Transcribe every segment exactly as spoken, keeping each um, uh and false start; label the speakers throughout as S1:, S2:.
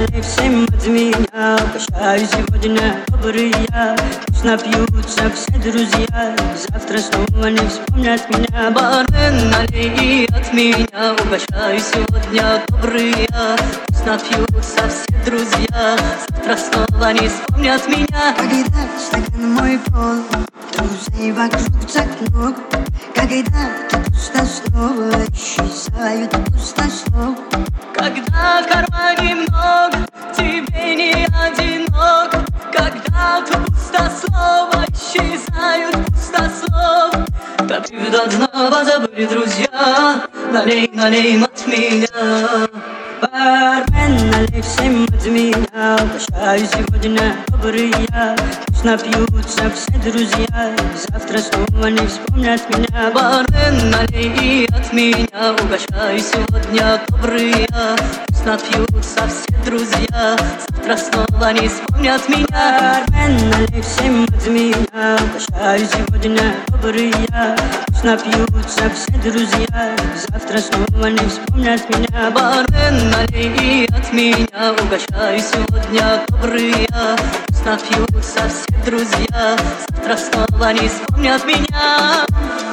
S1: налей всем от меня. Угощаю сегодня добрые, пусть напьются все друзья, завтра снова не вспомнят меня. Бармен, налей от меня, угощаю сегодня добрые, пусть напьются все друзья, завтра снова не вспомнят меня.
S2: Когда стакан мой полон, друзей вокруг так много, когда ты пусто снова исчезают пустослов.
S1: Когда в кармане много, тебе не одиноко, когда ты пустослов, исчезают пустослов. Так ты должна позабыть, друзья, налей, налей от меня. Бармен, налей всем от меня, угощаю сегодня добрые, пусть напьются все друзья, завтра снова не вспомнят меня. Бармен, налей от меня, угощаю сегодня добрые, пусть напьются все друзья, завтра снова не вспомнят меня. Бармен, налей всем от меня, угощаю сегодня добрые, пусть напьются все друзья, завтра снова не вспомнят меня. Бармен, налей от меня, угощаю сегодня добрые, пусть напьются все друзья, завтра снова не вспомнят меня.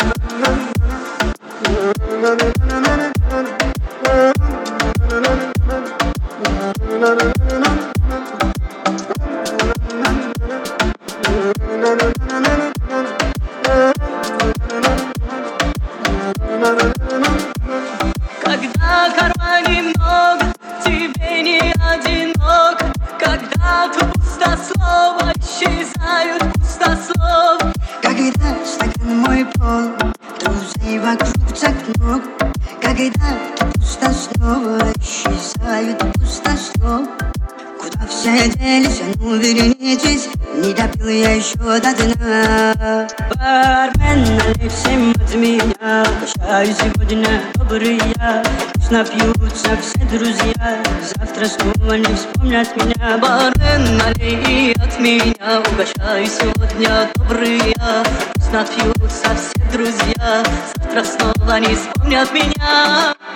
S1: Когда в кармане много, тебе не одиноко, когда ты пустослов, исчезают пустослов.
S2: Когда стакан мой полон, друзей вокруг так много, когда ты пусто снова исчезают пустослов. Куда все делись, а ну вернитесь, не допил я еще до дна.
S1: Бармен, налей всем от меня, угощаю сегодня добрые, пусть напьются все друзья, завтра снова не вспомнят меня. Бармен, налей от меня, угощаю сегодня добрые, пусть напьются все друзья, завтра снова не вспомнят меня.